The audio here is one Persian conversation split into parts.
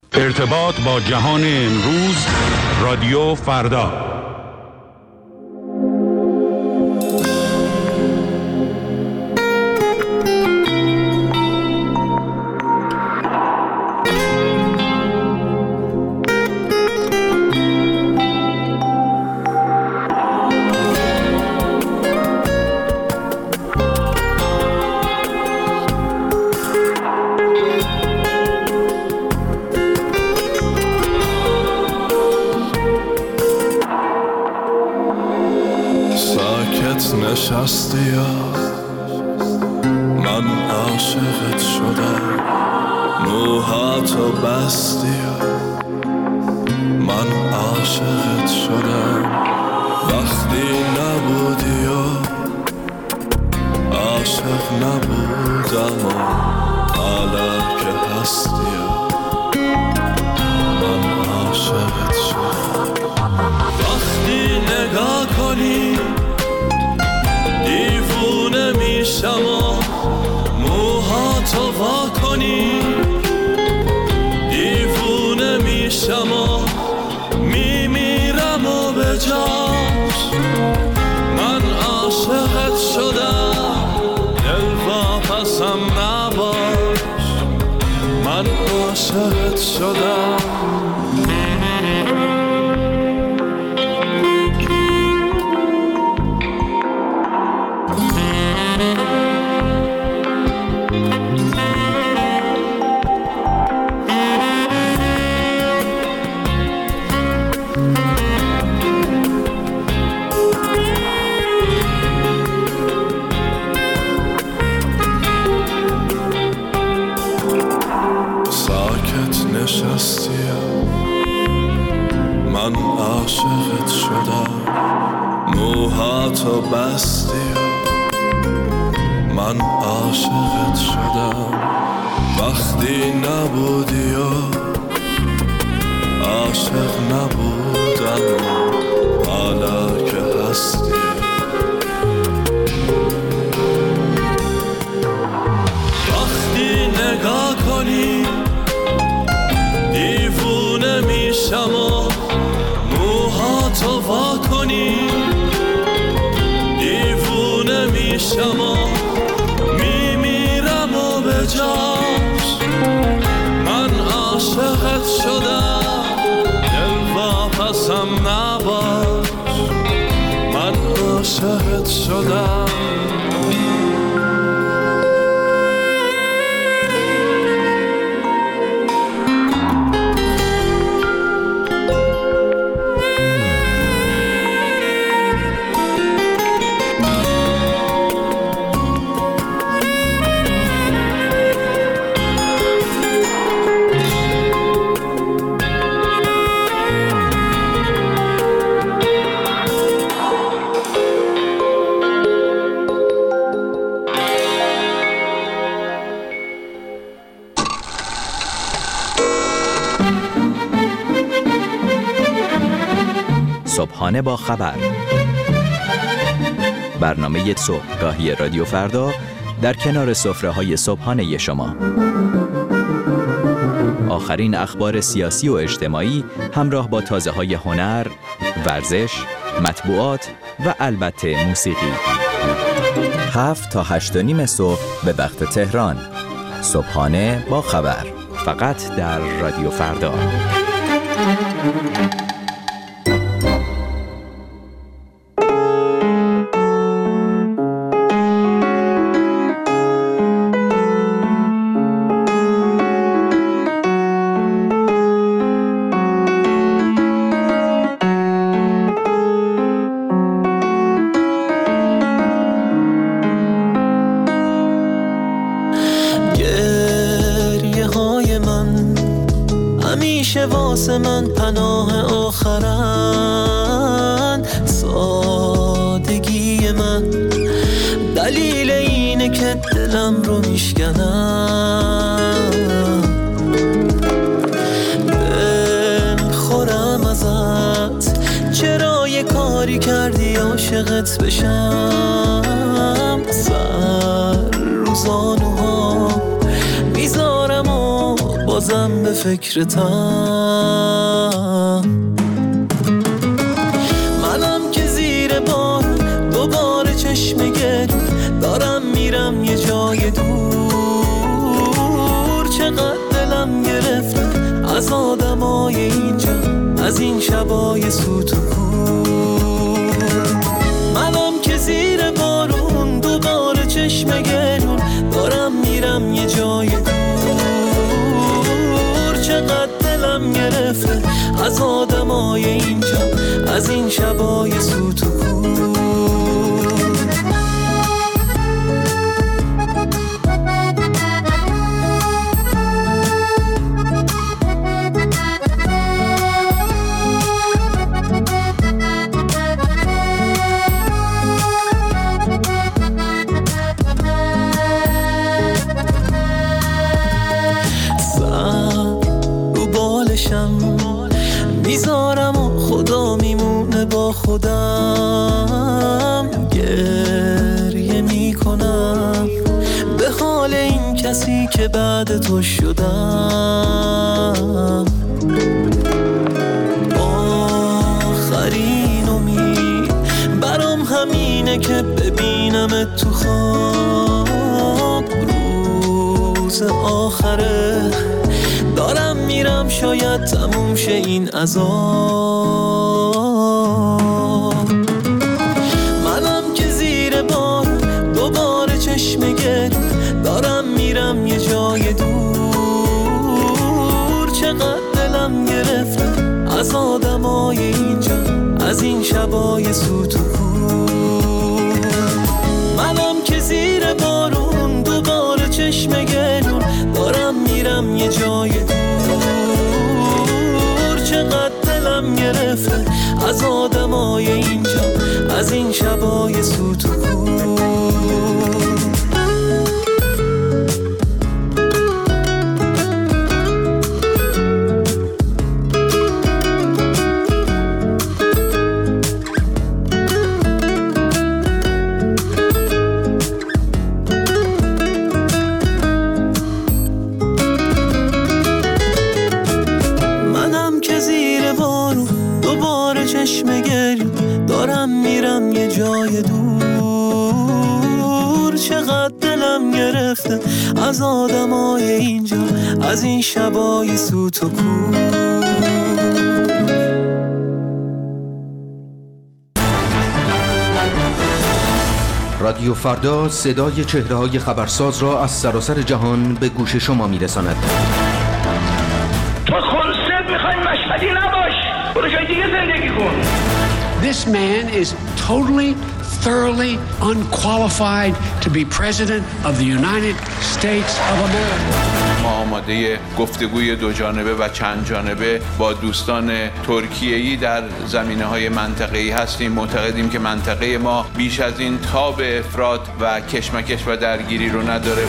ارتباط با جهان امروز، رادیو فردا. نشستی من عاشقت شدم، موهاتو بستی من عاشقت شدم، وقتی نبودی عاشق نبودم و حالا که هستی من عاشقت شدم. وقتی نگاه کنی دیوونه میشم و موهاتو وا کنی، دیوونه میشم و میمیرم و به جاش من عاشقت شدم، دل واپسم نباش من عاشقت شدم. من عاشقت شدم، موهاتو بستی من عاشقت شدم، وقتی نبودی عاشق نبودم حالا که هستی وقتی نگاه کنی دیوونه میشم و موهاتو وا کنی، دیوونه میشم و میمیرم و به جاش من عاشقت شدم، دل واپسم نباش من عاشقت شدم. صبحانه با خبر، برنامه صبحگاهی رادیو فردا در کنار سفره‌های صبحانه شما. آخرین اخبار سیاسی و اجتماعی همراه با تازه‌های هنر، ورزش، مطبوعات و البته موسیقی. 7 تا 8:30 صبح به وقت تهران. صبحانه با خبر، فقط در رادیو فردا. واسه من پناه آخرن، سادگی من دلیل اینه که دلم رو میشکنم، دل خورم ازت چرا یه کاری کردی عاشقت بشم، سر روزانوها میذارم و بازم میرم به فکرتم. منم که زیر بار دوباره چشم گرم دارم میرم یه جای دور. چقدر دلم گرفته از آدمای اینجا، از این شبای سوت و کور. منم که زیر بارون دوباره چشم گرم دارم میرم یه جای دور. چقدر دلم گرفته از آدمای اینجا، از این شبای سوت و کور. میذارم و خدا میمونه با خودم. گریه میکنم به حال این کسی که بعد تو شدم. آخرین امید برام همینه که ببینم تو خواب. روز آخره دارم میرم شاید تموم شه این عذاب. منم که زیر بار دوباره چشم گرم دارم میرم یه جای دور. چقدر دلم گرفته از آدمای اینجا، از این شبای سوت و کور. منم که زیر بارون دوباره چشم گرم دارم میرم یه جای دور. چقدر دلم گرفته از آدمای اینجا، از این شبای سوت و کور. چشم گرم دارم میرم یه جای دور. چقدر دلم گرفته از آدمای اینجا، از این شبای سوت و کور. رادیو فردا صدای چهره‌های خبرساز را از سراسر جهان به گوش شما میرساند. تو خلصت میخوای مشهدی نباش، برو جای دیگه زندگی کن. This man is totally, thoroughly unqualified to be president of the United States of America. ما آماده گفتگوی دو جانبه و چند جانبه با دوستان ترکیه‌ای در زمینه‌های منطقه‌ای هستیم. معتقدیم که منطقه ما بیش از این تاب افراط و کشمکش و درگیری رو نداره.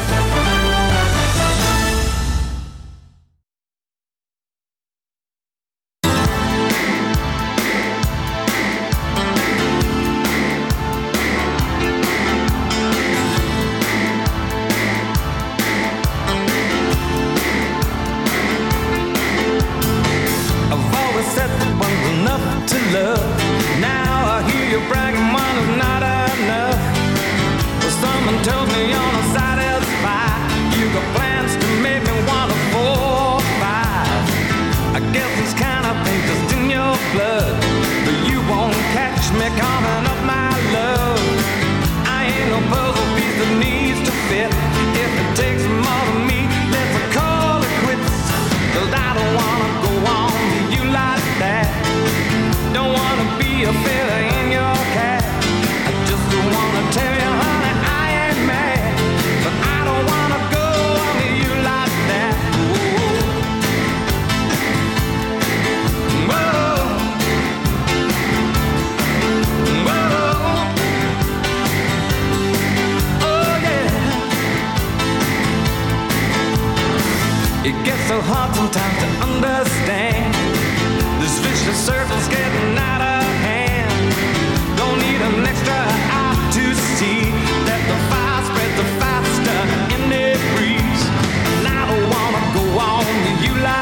You lie.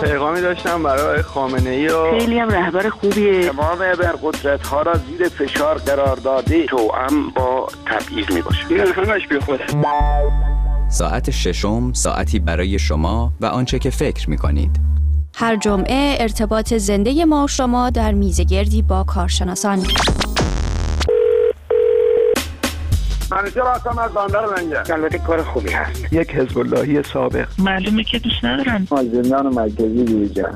پیغامی داشتم برای خامنه‌ای و خیلی هم رهبر خوبیه. تمام ابرقدرت‌ها را زیر فشار قرار داده، توأم با تبعیض میباشه. این همش بی خوده. ساعت ششم ساعتی برای شما و آنچه که فکر می‌کنید. هر جمعه ارتباط زنده ما و شما در میزگردی با کارشناسان. منیجر هستم از بندر منجر. البته کار خوبی هست. یک حزب اللهی سابق. معلومه که دوست ندارم. از زندان مرکزی بیرون.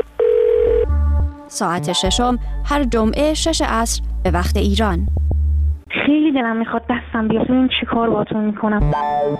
ساعت ششم هر جمعه 6 عصر به وقت ایران. خیلی دلم میخواد دستم بیاد ببینم چی کار باهاتون میکنم.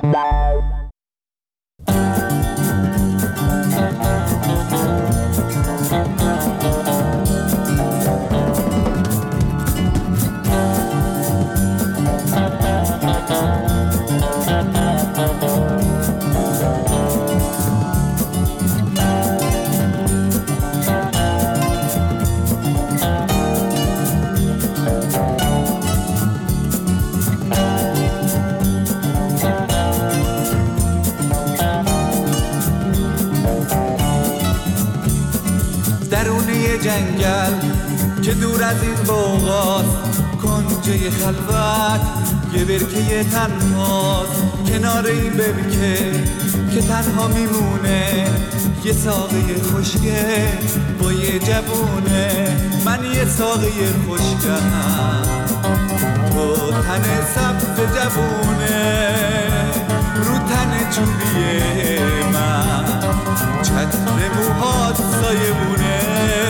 درونه جنگل که دور از این بوغاست، کنجه خلوت یه برکه تنهاست. کنار این برکه که تنها میمونه یه ساقه خوشگه با یه جوونه. من یه ساقه خوشگهم تو تن سبز جوونه، رو تن چوبیه من چتر موهات سایبونه.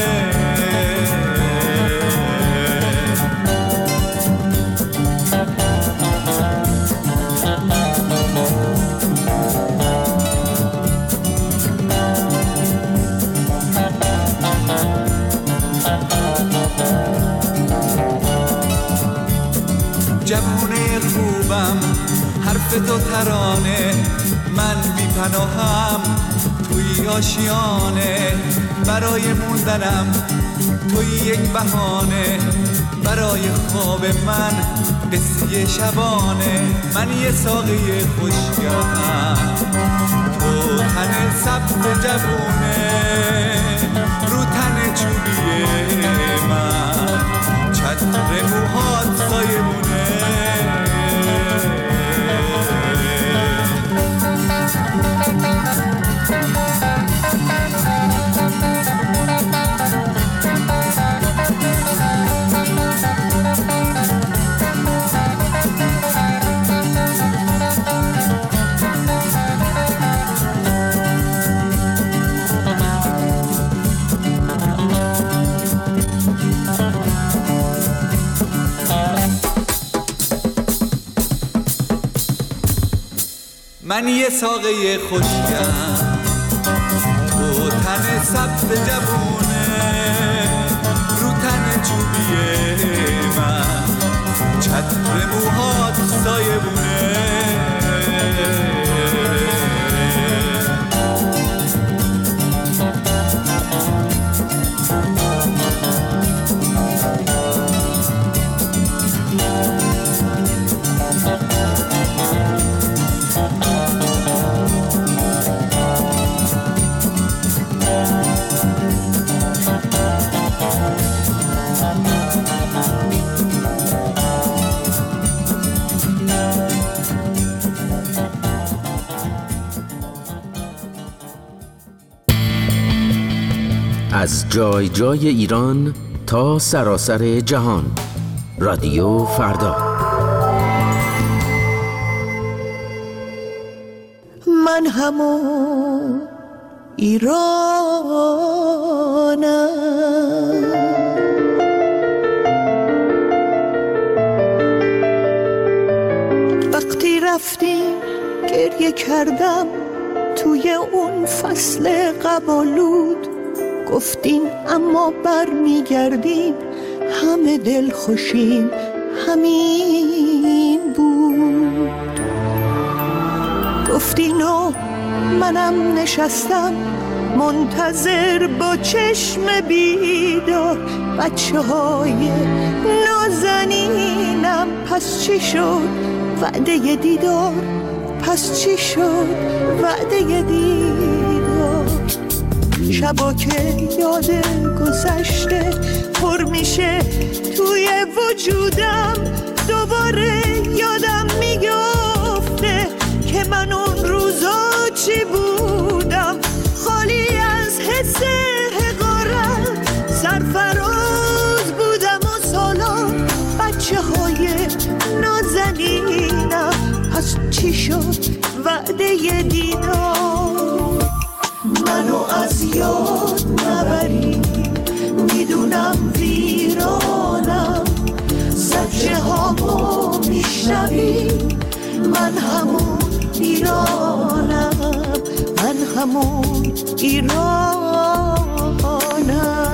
جوونه خوبم حرف تو ترانه، من بی پناهم توی آشیانه. برای موندنم توی یک بهانه، برای خواب من قصه شبانه. من یه ساقه خوشگهم تو تن سبز جوونه، رو تن چوبیه من چتر موهات سایبونه. من یه ساقه خوشگم تو تن سبز جوونه، رو تن چوبیه من چتر موهات سایبونه. از جای جای ایران تا سراسر جهان، رادیو فردا. من همون ایرانم، وقتی رفتیم گریه کردم توی اون فصل قبالود. گفتین اما بر میگردیم همه دل خوشیم همین بود. گفتین و منم نشستم منتظر با چشم بیدار. بچه های نازنینم پس چی شد وعده پس چی شد وعده دیدار؟ شبا که یاد گذشته پر میشه توی وجودم، دوباره یادم میگفته که من اون روزا چی بودم، خالی از حس حقارت، سرفراز بودم و سالا بچه های نازنینم. پس چی شد وعده دیدار؟ منو از یاد نبری، میدونم ویرانم، زجه هامو میشنوی، من همون ایرانم، من همون ایرانم.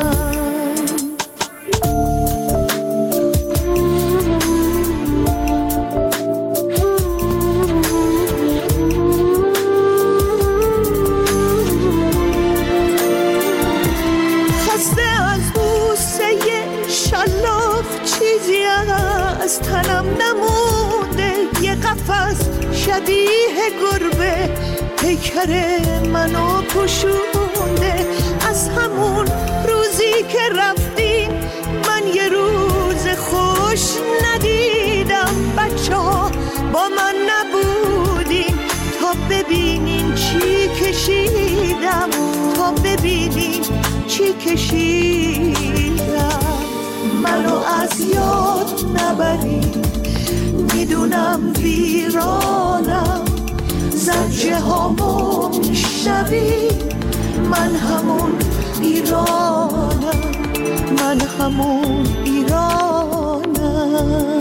چیزی از تنم نمونده، یه قفس شبیه گربه پیکر منو پوشونده. از همون روزی که رفتیم من یه روز خوش ندیدم، بچه ها با من نبودین تا ببینین چی کشیدم، تا ببینین چی کشیدم. منو از یاد نبری، میدونم ویرانم، زجه هامو میشنوی، من همون ایرانم، من همون ایرانم.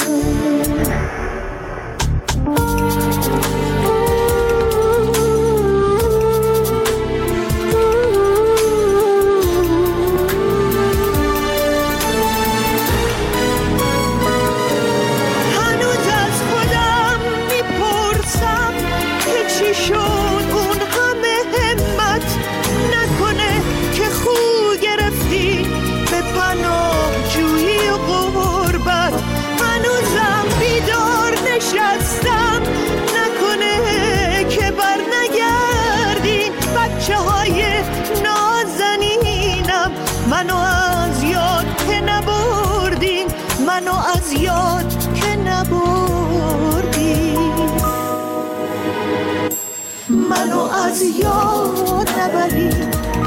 منو از یاد که نبردین، منو از یاد که نبردین، منو از یاد نبرین،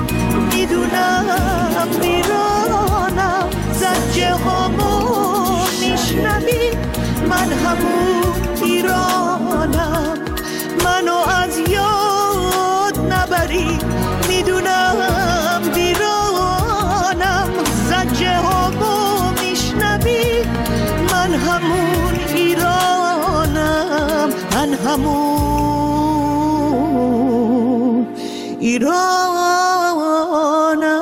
میدونم میرانم، زجه هامو میشنوی، من همون ایرانم. منو از یاد نبرین، میدونم ویرانم، زجه هامو میشنوی، من همون ایرانم، من همون ایرانم.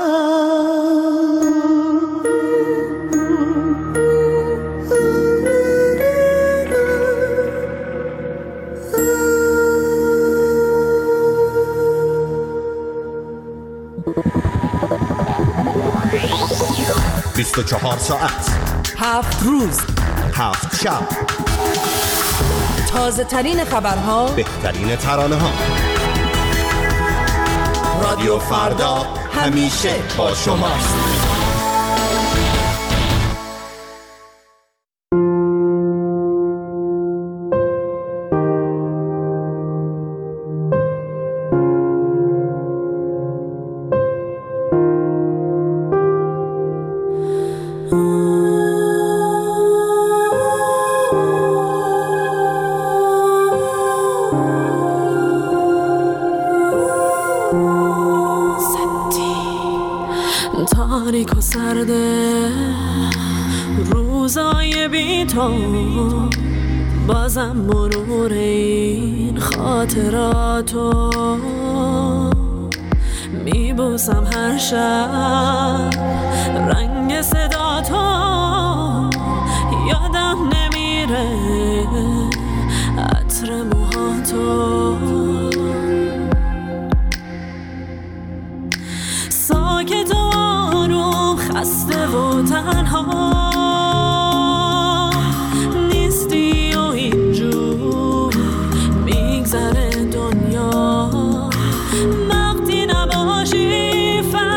24 ساعت 7 روز 7 شب، تازه ترین خبرها، بهترین ترانه ها. رادیو فردا همیشه با شماست. تاریک و سرده روزای بی تو، بازم مرور این خاطراتو میبوسم هر شب، رنگ صدا تو یادم نمیره، عطر موهاتو ساکت و آروم، خسته و تنها نیستی و اینجور میگذره دنیا، وقتی نباشی فقط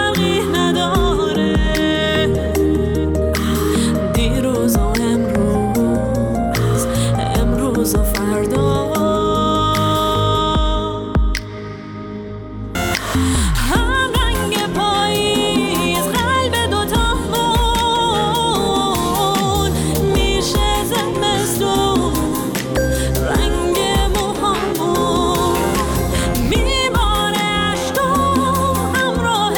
هم رنگ پاییز قلب دوتا مون میشه زمستون رنگ موهامون میباره عشقم همراه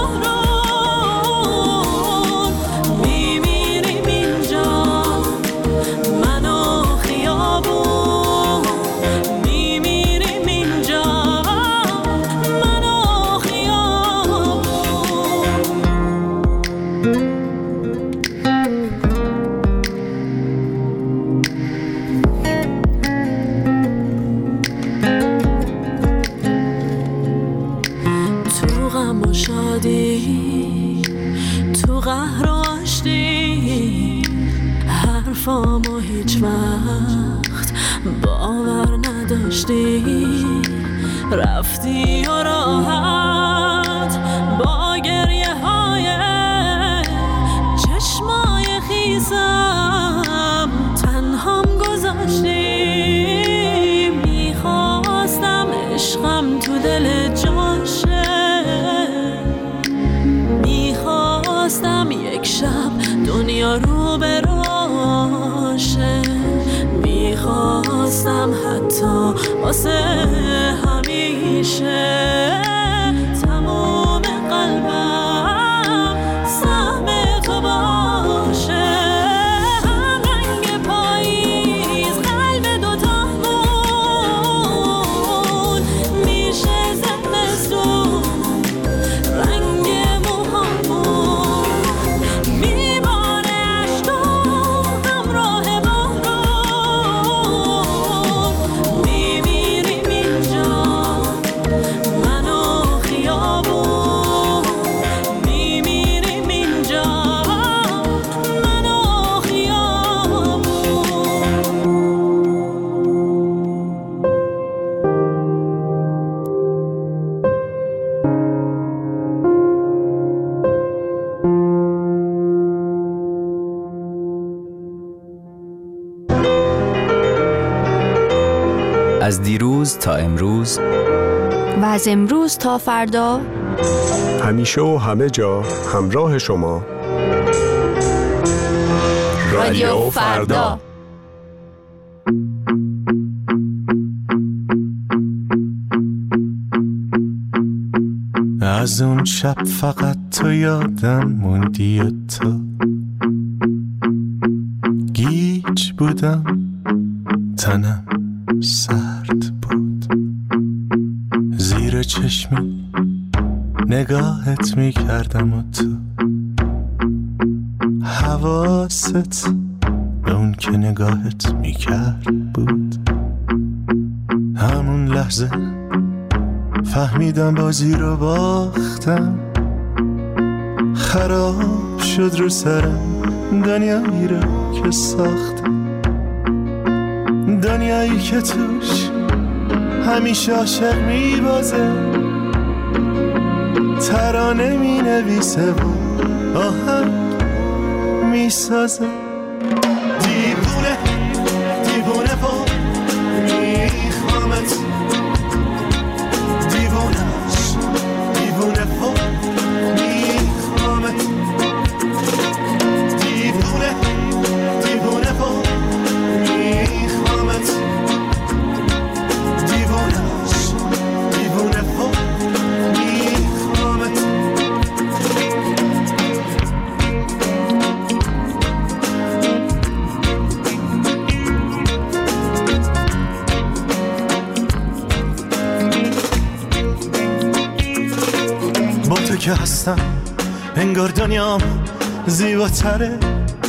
بارون میمیریم اینجا من و خیابون میمیریم اینجا من و خیابون تو غم و شادی تو قهر و آشتی حرفامو هیچ وقت باور نداشتی رفتی و راحت با گریه های چشمای خیسم تنهام گذاشتی میخواستم عشقم تو دل جاشه میخواستم یک شب دنیا رو براشه میخواستم حتی واسه همیشه تمام قلبم سهم تو باشه هم رنگ پاییز قلب دوتا مون میشه زمستون رنگ موهامون میباره عشقم همراه بارون میمیریم اینجا من و خیابون میمیریم اینجا من و خیابون از دیروز تا امروز و از امروز تا فردا همیشه و همه جا همراه شما رادیو فردا. از اون شب فقط تو یادم موندی و تو گیج بودم تنم سرد بود زیر چشمی نگاهت میکردم و تو حواست به اون که نگاهت میکرد بود همون لحظه فهمیدم بازی رو باختم خراب شد رو سرم دنیایی رو که ساختم دنیایی که توش همیشه عاشق میبازه ترانه مینویسه و آهنگ میسازه دیوونه دیوونه و میخوامت دیوونش دیوونه و میخوامت دیوونه دیوونه و میخوامت دیوونش دیوونه و میخوامت با تو که هستم انگار دنیام زیباتره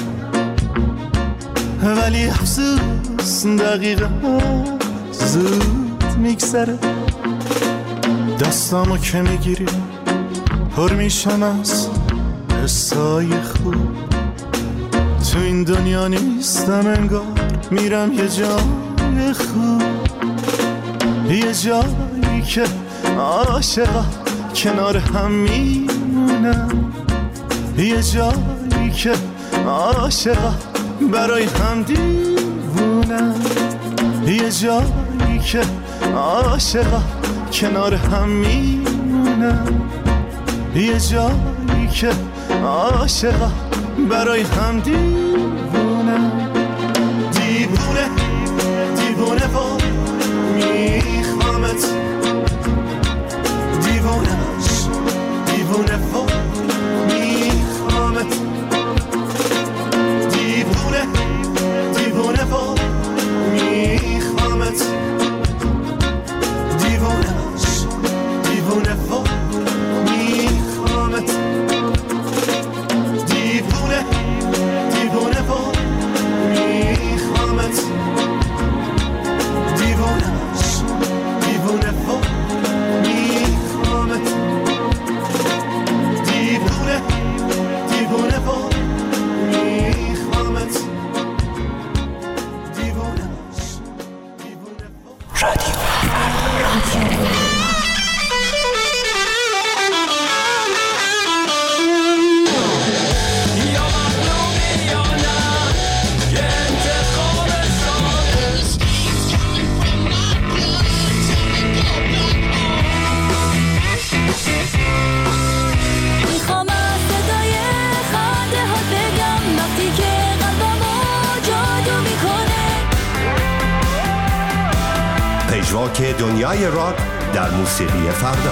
ولی افسوس دقیقا زود میگذره دستامو که میگیری پر میشم از حسای خوب تو این دنیا نیستم انگار میرم یه جای خوب یه جایی که عاشقا کنار هم میمونم یه جایی که عاشقا برای هم دیوونم یه جایی که عاشقا کنار هم میمونم میمونم، یه جایی که عاشقم برای هم دیوونم. دیوونه دیوونه و میخوامت، دیوونش دیوونه و میخوامت. دیوونه دیوونه و میخوامت، دیوونش دیوونه و میخوامت. دیوونه دیوونه و میخوامت، دیوونش دیوونه و میخوامت. دیوونه دیوونه و میخوامت، دیوونش دیوونه و رادیو پژواک دنیای راک در موسیقی فردا.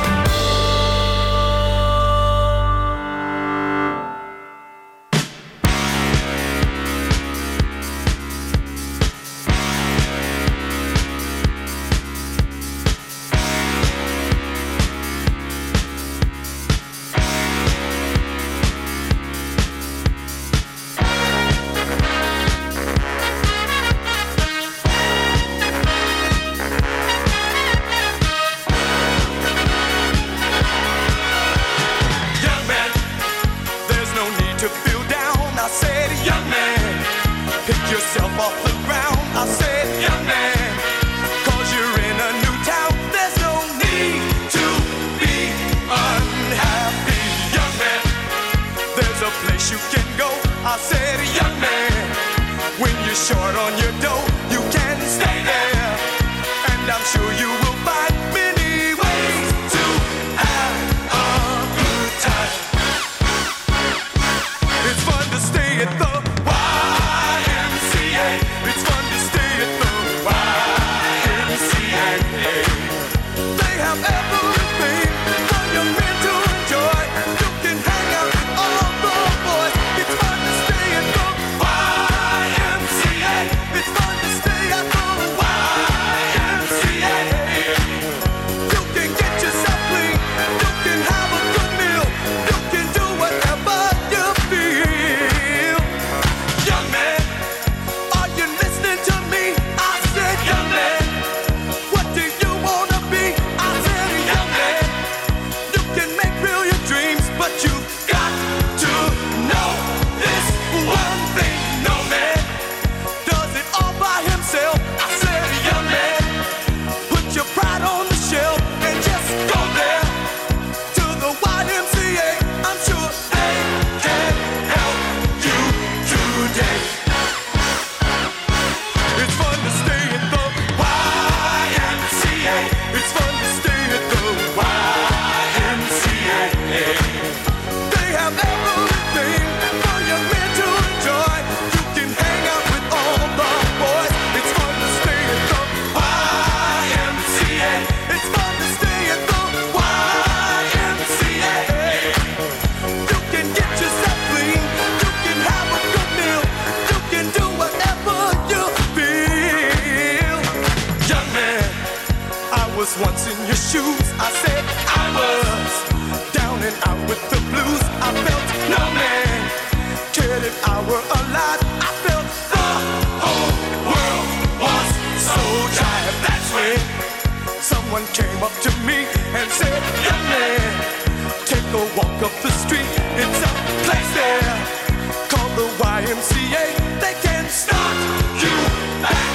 Once in your shoes, I said I was down and out with the blues. I felt no man cared if I were alive. I felt the whole world was so tired. That's when someone came up to me and said, young man, take a walk up the street. It's a place there called the YMCA. They can start you back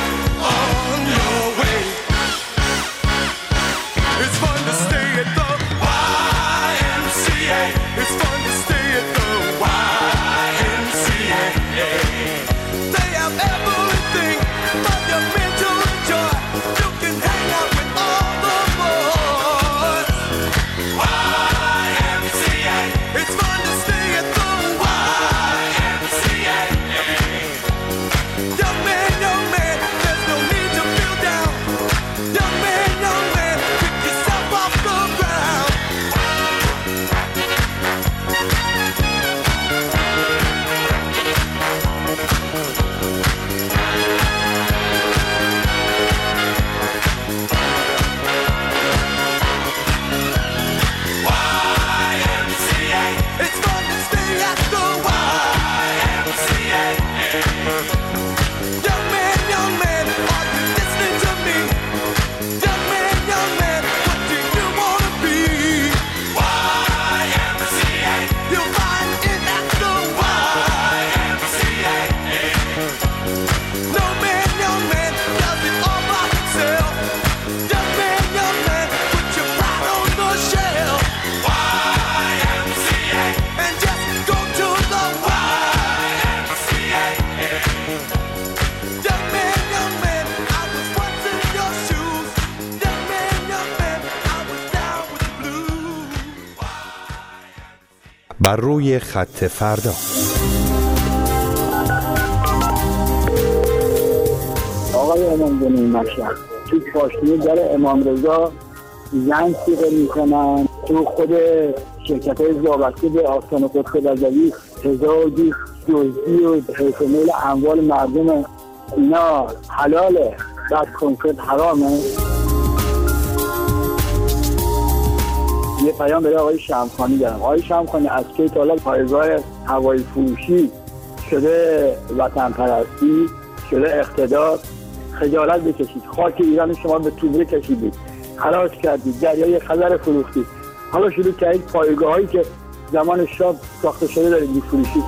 on your way. It's fun to stay at the YMCA. It's fun to stay at the YMCA. They have everything for your mental joy. You can hang out with all the boys. بر روی خط فردا. آقای امامزاده مشهد تو پاشنه در امام رضا زنگ سیغه میکنن، تو خود شرکت های وابسته به آستان قدس رضوی تزاوج دزدی و حیف و میل اموال مردم اینا حلاله، بعد کنکرت حرامه. یه پیام به آقای شمخانی دارم. آقای شمخانی از کی تا حالا پایگاه هوایی فروشی شده وطن پرستی، شده اقتدار؟ خجالت بکشید. خاک ایران شما به توبه کشیدید، خلاص کردید، دریای خزر فروختید، حالا شروع کردید پایگاه هایی که زمان شاه ساخته شده دارید میفروشید.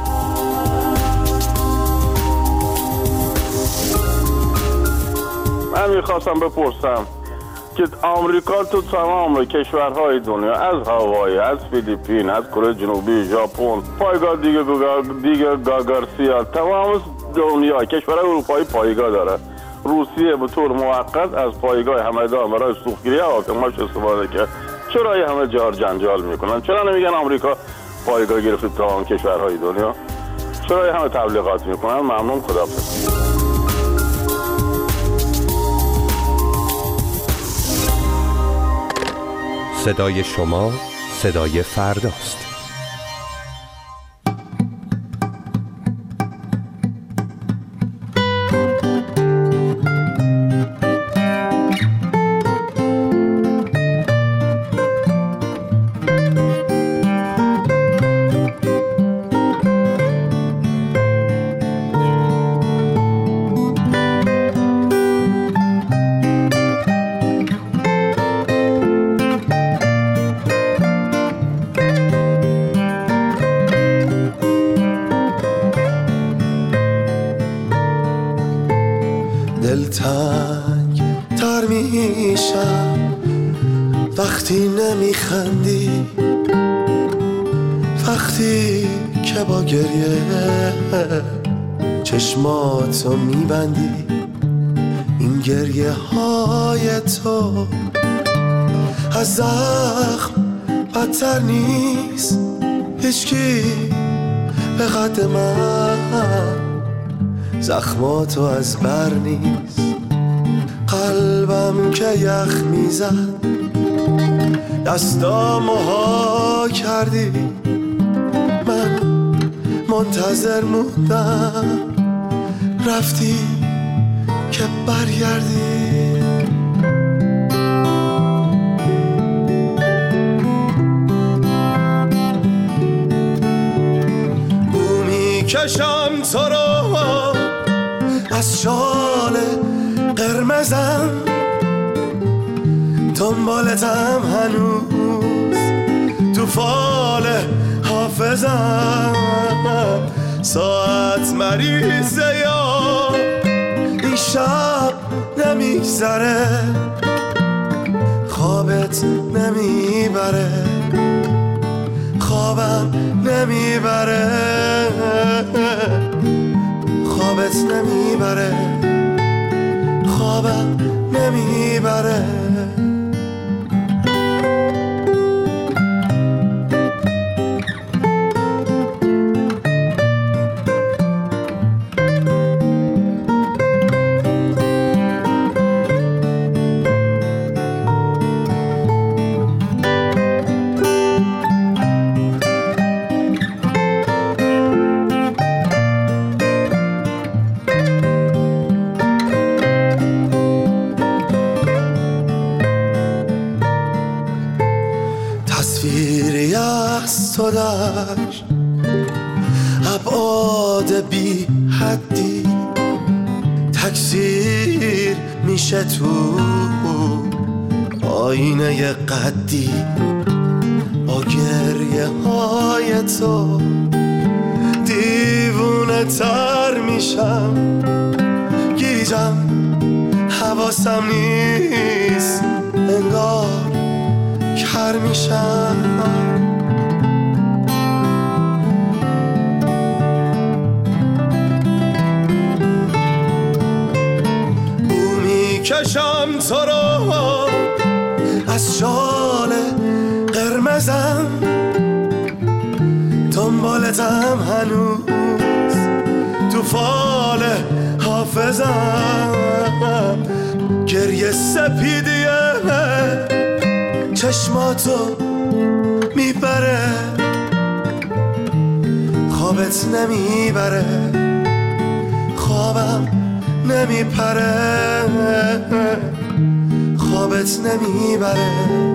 من میخواستم بپرسم که آمریکا تو تمام کشورهای دنیا، از هاوایی، از فیلیپین، از کره جنوبی، ژاپن، پایگاه دیگه گاگارسیا، تمام دنیا کشورهای اروپایی پایگاه داره. روسیه به طور موقت از پایگاه همدان برای سوختگیری هواپیماش استفاده کرد. چرا همه جار جنجال میکنن؟ چرا نمیگن آمریکا پایگاه گرفته تمام کشورهای دنیا؟ چرا همه تبلیغات میکنن؟ ممنون، خداحافظ. صدای شما صدای فرداست. دلتنگ تر میشم وقتی نمیخندی، وقتی که با گریه چشماتو میبندی. این گریه های تو از زخم بدتر نیست، هیچکی به قد من زخماتو از بر نیست. قلبم که یخ میزد دستامو ها کردی، من منتظر موندم رفتی که برگردی. بو میکشم تو رو از شال قرمزم، دنبالتم هنوز تو فال حافظم. ساعت مریضه یا این شب نمیگذره، خوابت نمیبره، خوابم نمیبره، خوابت نمیبره، خوابم نمیبره. تصویری از تو داشت ابعاد بی حدی، تکثیر میشه تو آینه قدی. با گریه های تو دیوونه تر میشم، گیجم حواسم نیست، انگار کر میشم. بو میکشم تو رو از شال قرمزم، صورتم هنوز تو فال حافظم، گریه سپیدیه چشماتو میبره، خوابت نمیبره، خوابم نمیپره، خوابت نمیبره،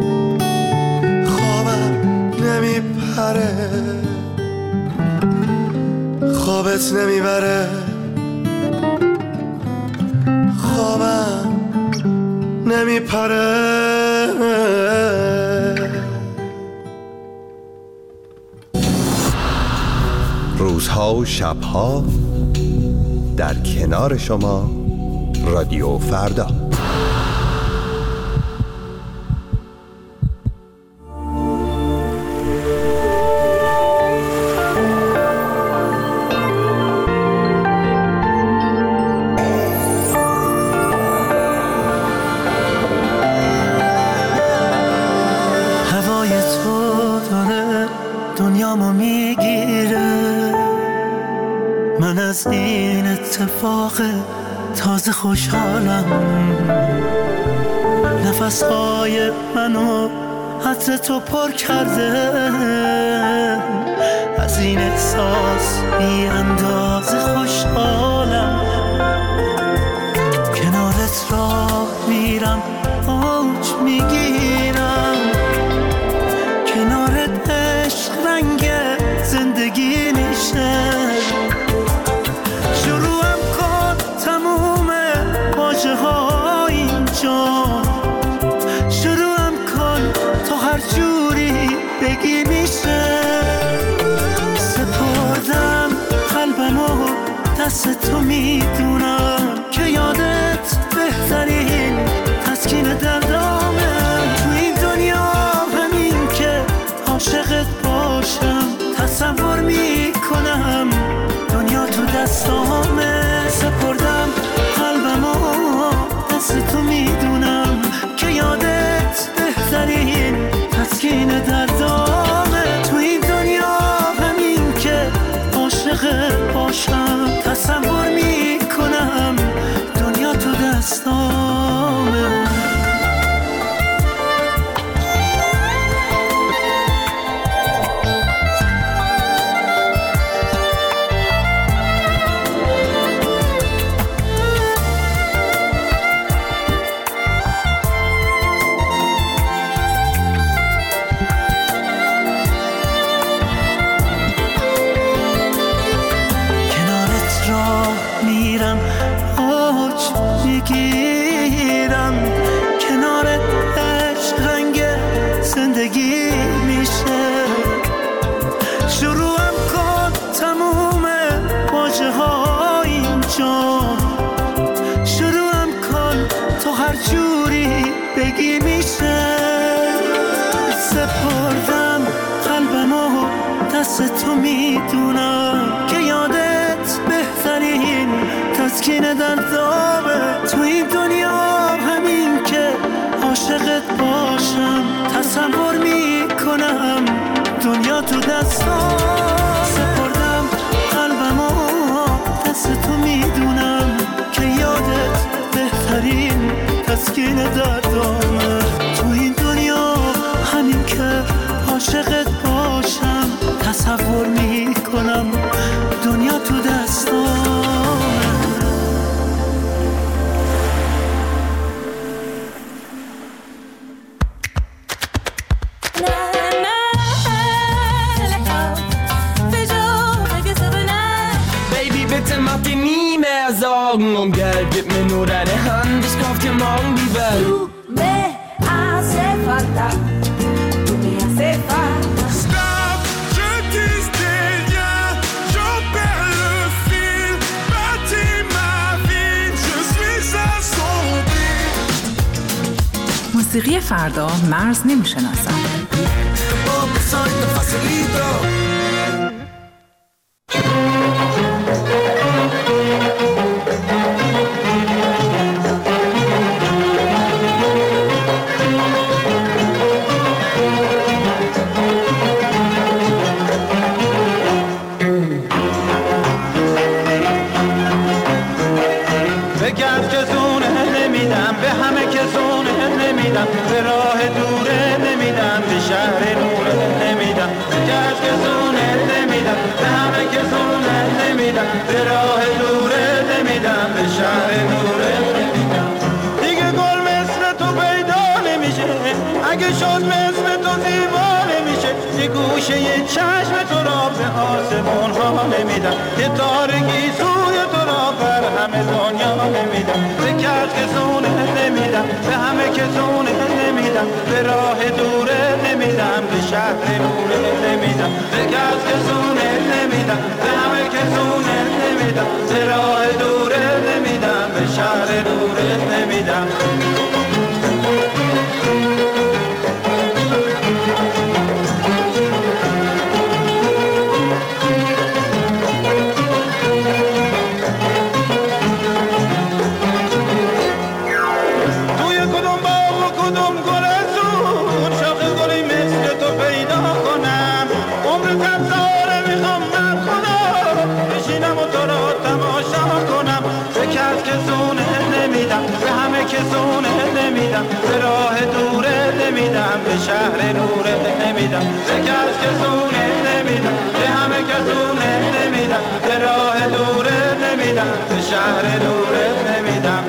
خوابم نمیپره، خوابت نمیبره، خوابم نمیپره. روزها و شبها در کنار شما رادیو فردا. هوای تو داره دنیامو میگیره، من از این اتفاق تازه خوشحالم، نفسهای منو عطر تو پر کرده، از این احساس بی اندازه خوشحالم، کنارت راه میرم اوج میگیرم، کنارت عشق رنگ زندگی میشه، شروعم کن تموم واژه ها اینجا، شروعم کن تو هر جوری بگی میشه، سپردم قلبمو دست تو میدونم که یادت بهترین تسکین دردامه، تو این دنیا همین که عاشقت باشم تصور میکنم دنیا تو دستامه، سپردم قلبمو دست تو میدونم که یادت بهترین تسکین دردامه، تو این دنیا همین که عاشقت باشم تصور میکنم دنیا تو دستامه. زندگی میشه، شروعم کن تموم واژه ها اینجا، شروعم کن تو هر جوری بگی میشه، سپردم قلبمو دست تو میدونم که یادت بهترین تسکین دردامه، تو این دنیا همین که عاشقت باشم تصور میکنم دنیا تو دستام، سپردم قلبمو دست تو میدونم که یادت بهترین تسکین دردامه، تو این دنیا همین که عاشقت باشم تصور میکنم دنیا تو دستامه. Und Geld, gib mir nur deine Hand, ich kauf dir morgen die Welt. Tu me hace falta, tu me hace falta. Stop, je tisse des liens, j'en perds le fil, bâtis ma vie, je suis assombri. موسیقی فردا مرز نمیشناسد. به راه دوره نمیدم، به شهر نوره نمیدم. دیگه گل مثل تو پیدا نمیشه، اگه شد مثل تو زیبا نمیشه. یه گوشه یه چشم تو را به آسمون ها نمیدم، یه تارگی سوی تو را بر همه دنیا نمیدم. به کس که زونه نمیدم، به همه که زونه نمیدم، به راه دوره نمیدم، به شهر نوره نمیدم. به کس که زونه نمیدم، به همه که زونه نمیدم، به راه دوره نمیدم، به شهر نوره نمیدم. به راه دوره نمیدم، به شهر نوره نمیدم. به کس که زونه نمیدم، به همه که زونه نمیدم، به راه دوره نمیدم، به شهر نوره نمیدم.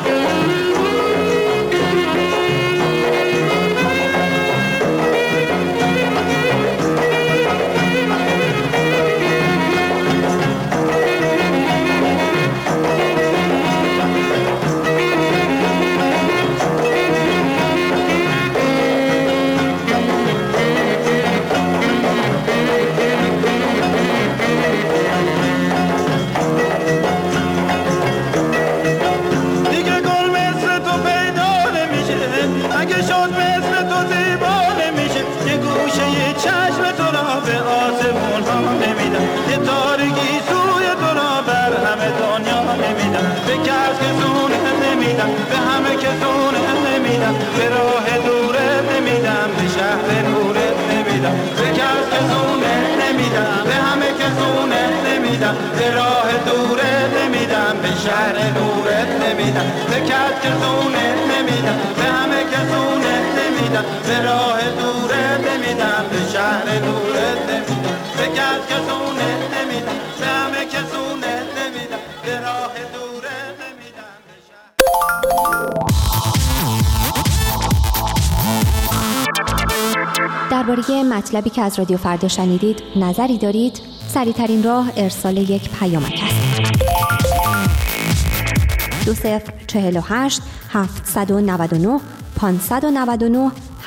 به همه که زونه نمیدم، به راه دوره نمیدم، به شهر نوره نمیدم. به کس که زونه نمیدم، به همه که زونه نمیدم، به راه دوره نمیدم، به شهر نوره نمیدم. به کس که زونه نمیدم، به همه که زونه نمیدم، به راه دوره نمیدم، به شهر نوره نمیدم. به کس که زونه نمیدم، به همه که زونه نمیدم، به راه دوره نمیدم. درباره مطلبی که از رادیو فردا شنیدید نظری دارید؟ سریع‌ترین راه ارسال یک پیامک است. 2048 799 599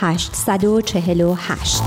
848.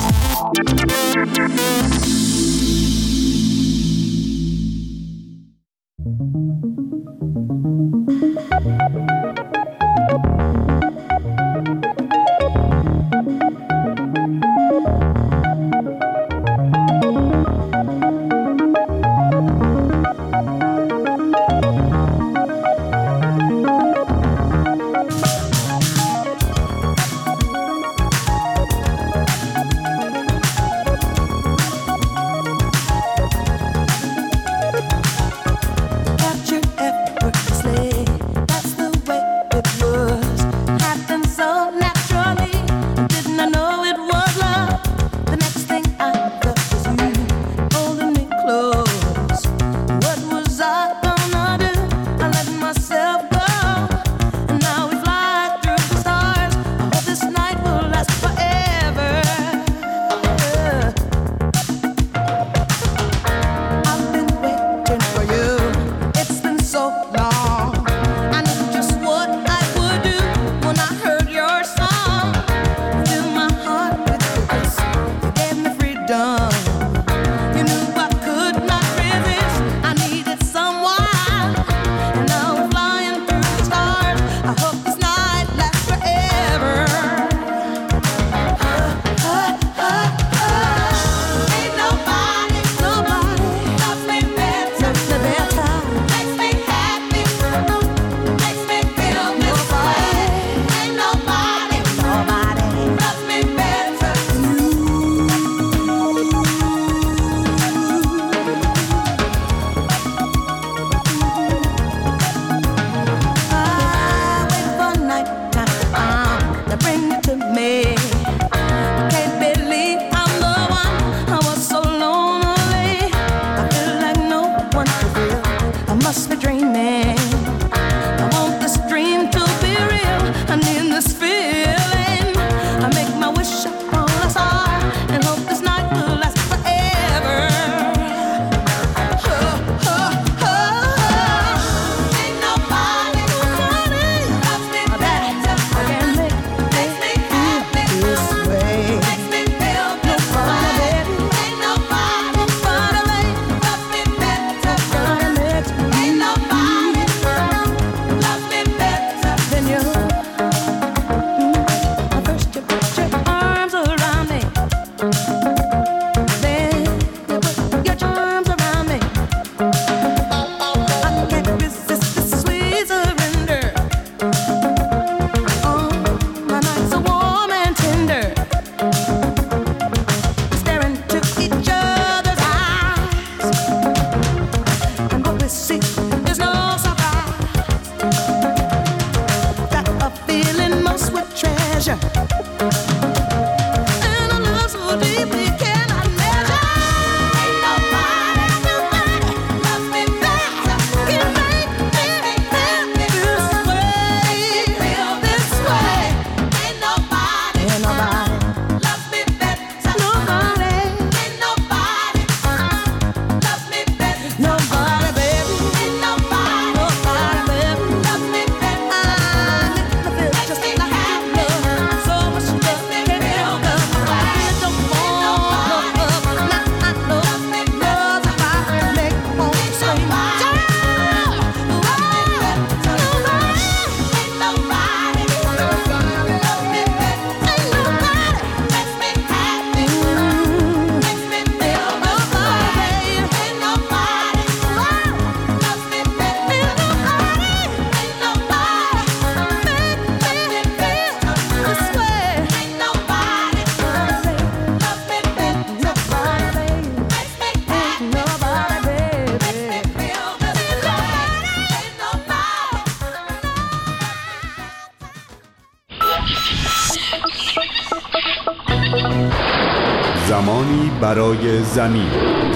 برای زمین.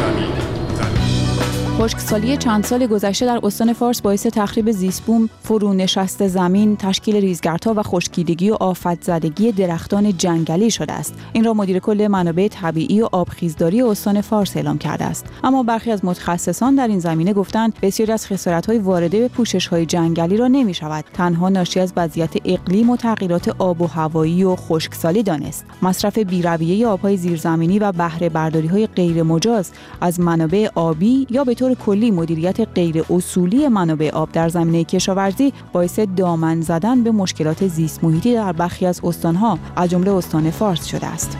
خشکسالی چند سال گذشته در استان فارس باعث تخریب زیستبوم، فرونشست زمین، تشکیل ریزگردها و خشکیدگی و آفت‌زدگی درختان جنگلی شده است. این را مدیر کل منابع طبیعی و آبخیزداری استان فارس اعلام کرده است. اما برخی از متخصصان در این زمینه گفتند بسیاری از خسارت‌های وارده به پوشش‌های جنگلی را نمی‌شود تنها ناشی از وضعیت اقلیم و تغییرات آب و هوایی و خشکسالی دانست. مصرف بی‌رویه آب‌های زیرزمینی و بهره برداری‌های غیر مجاز از منابع آبی یا به طور کلی مدیریت غیر اصولی منابع آب در زمینه کشاورزی باعث دامن زدن به مشکلات زیست محیطی در برخی از استان‌ها از جمله استان فارس شده است.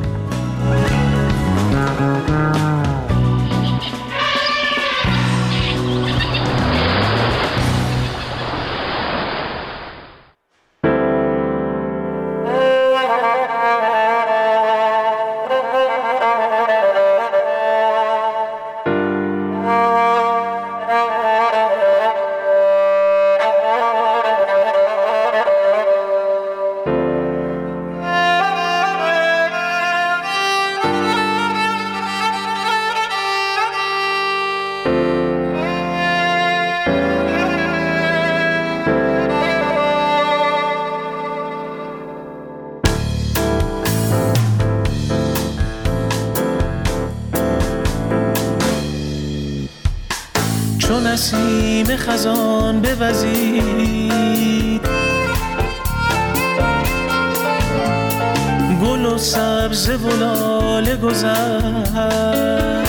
چون نسیم خزان بوزید گل و سبز و لاله گذشت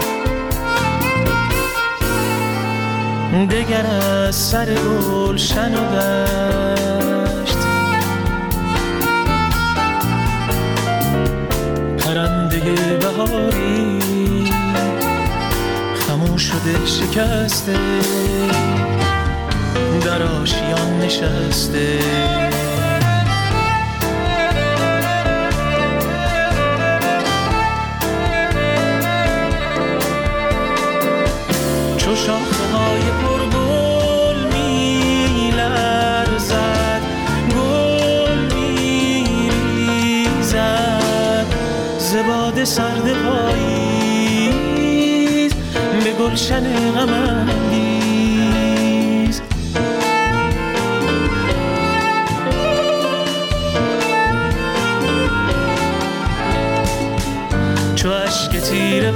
دگر از سر گلشن و دشت پرنده بهاری خاموش شده شکسته در آشیان نشسته چو شاخه‌های پرگل می‌لرزد گل می‌ریزد ز باد سرد پاییز به گلشن غم‌انگیز چو اشک تیره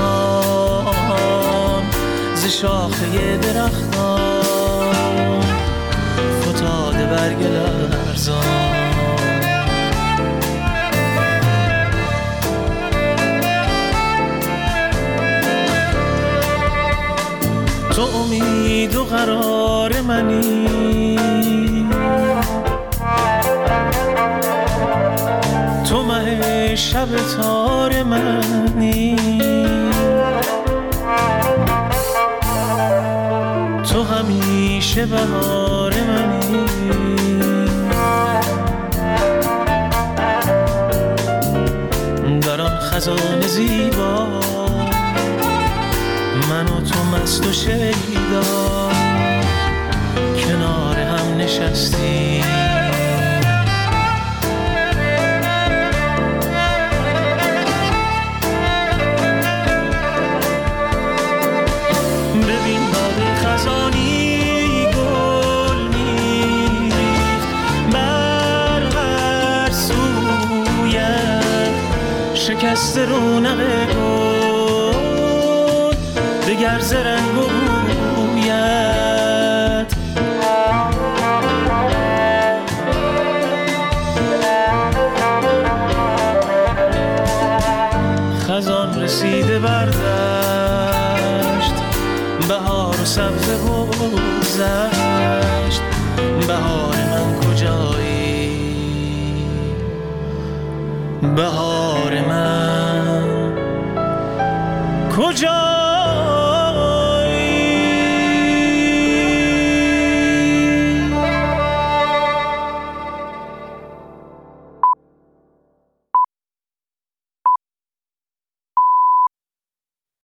بختان ز شاخه درختان فتاده برگ لرزان تو امید و قرار منی تو مه شب تار منی تو همیشه بهار منی در آن خزان زیبا من و تو مست و شیدا کنار هم نشستیم ببین باد خزانی گل میریخت بر هر سویت شکست رونق گل دگر ز رنگ و بویت خزان رسیده بردشت بهار و سبزه گذشت بهار من کجایی بهار من کجایی